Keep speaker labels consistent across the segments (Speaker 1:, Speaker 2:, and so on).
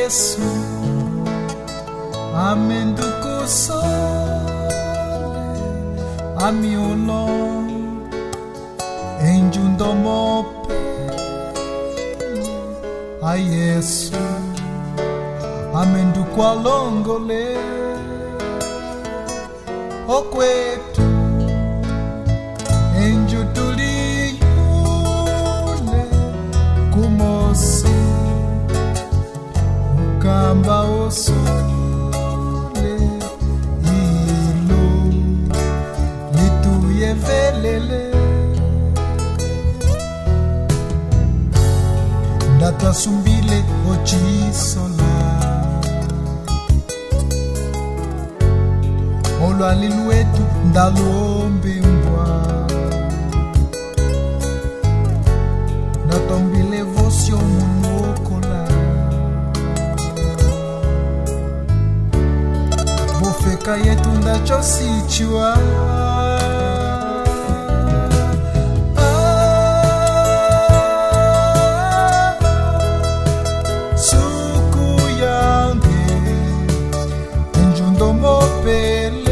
Speaker 1: Yesu amendukusole amiolo enjundomope a Yesu amendukwalongole okwetu enjutuliyule kumosi ukamba osule ilo lituye velele ndatasumbile ochisola olwali lwetu ndalombe mbwa ndatombile vosyo munokola bofeka yetu ndachosichiwa suku yange enjundomopele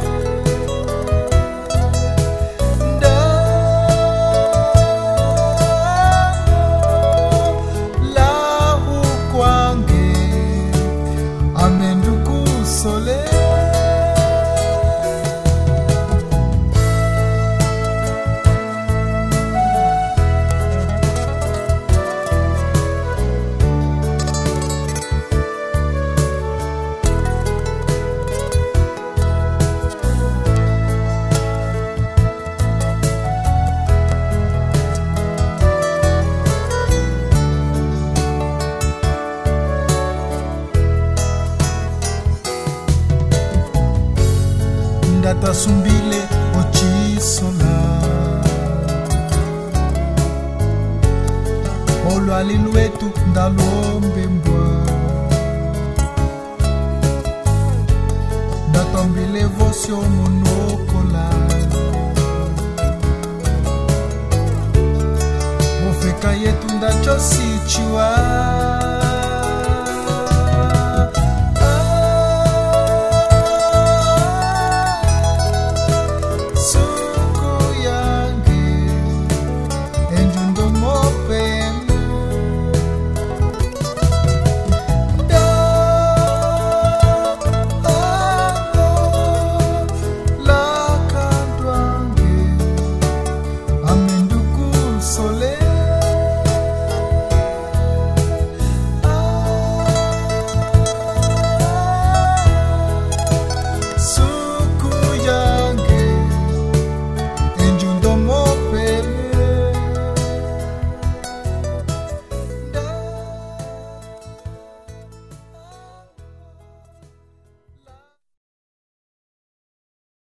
Speaker 1: ndasumbile ochisola olwali lwetu ndalombe mbwa ndatombile vosyo munokola bofeka yetu ndachosichiwa